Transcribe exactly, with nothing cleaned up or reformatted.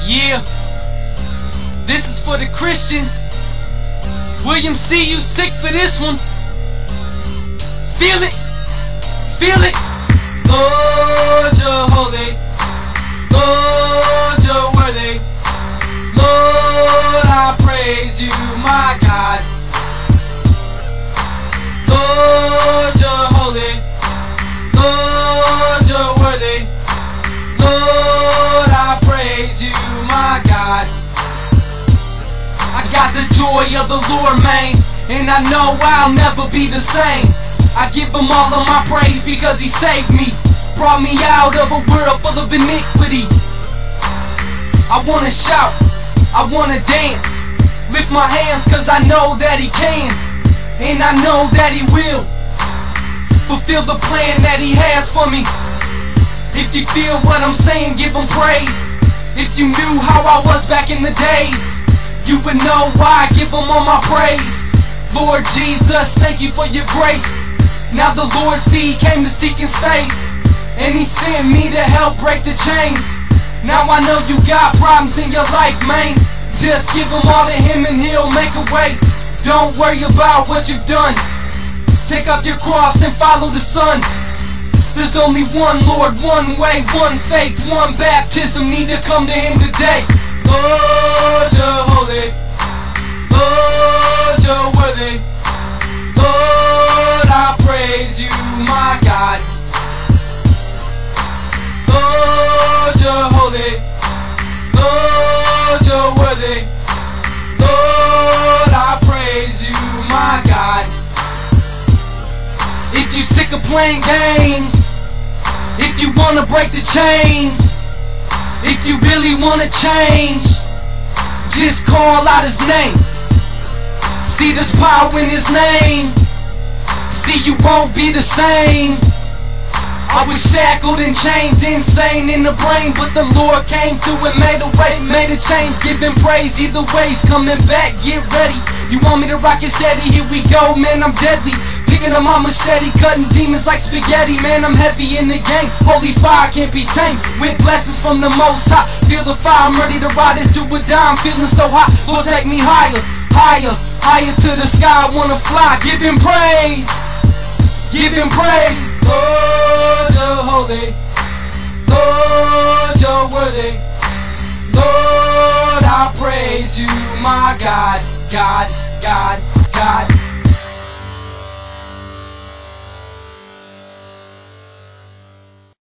Yeah, this is for the Christians. William C, you sick for this one? Feel it, feel it. Lord, you're holy. Lord, you're worthy. Lord, I praise you, my God. Lord, you're holy. Lord, you're worthy. Lord, I praise you, my God. I got the joy of the Lord, man, and I know I'll never be the same. I give him all of my praise because he saved me, brought me out of a world full of iniquity. I wanna shout, I wanna dance, lift my hands cause I know that he can, and I know that he will fulfill the plan that he has for me. If you feel what I'm saying, give him praise. If you knew how I was back in the days, you would know why I give him all my praise. Lord Jesus, thank you for your grace. Now the Lord see, he came to seek and save, and he sent me to help break the chains. Now I know you got problems in your life, man. Just give him all to him and he'll make a way. Don't worry about what you've done. Take up your cross and follow the Son. There's only one Lord, one way, one faith, one baptism. Need to come to him today. Lord, you're holy. Lord, you're worthy. Lord, I praise you, my God. Lord, you're holy. Lord, you're worthy. Lord, I praise you, my God. If you sick of playing games, if you wanna break the chains, if you really wanna change, just call out his name. See, there's power in his name. See, you won't be the same. I was shackled in chains, insane in the brain, but the Lord came through and made a way, made a change. Give him praise, either way's coming back, get ready. You want me to rock it steady? Here we go, man, I'm deadly. Picking up my machete, cutting demons like spaghetti. Man, I'm heavy in the game, holy fire can't be tamed. With blessings from the Most High, feel the fire, I'm ready to ride this, do or die. I'm feeling so hot, Lord take me higher, higher, higher to the sky, I wanna fly. Give him praise, give him praise. Lord, you're holy. Lord, you're worthy. Lord, I praise you, my God, God, God, God.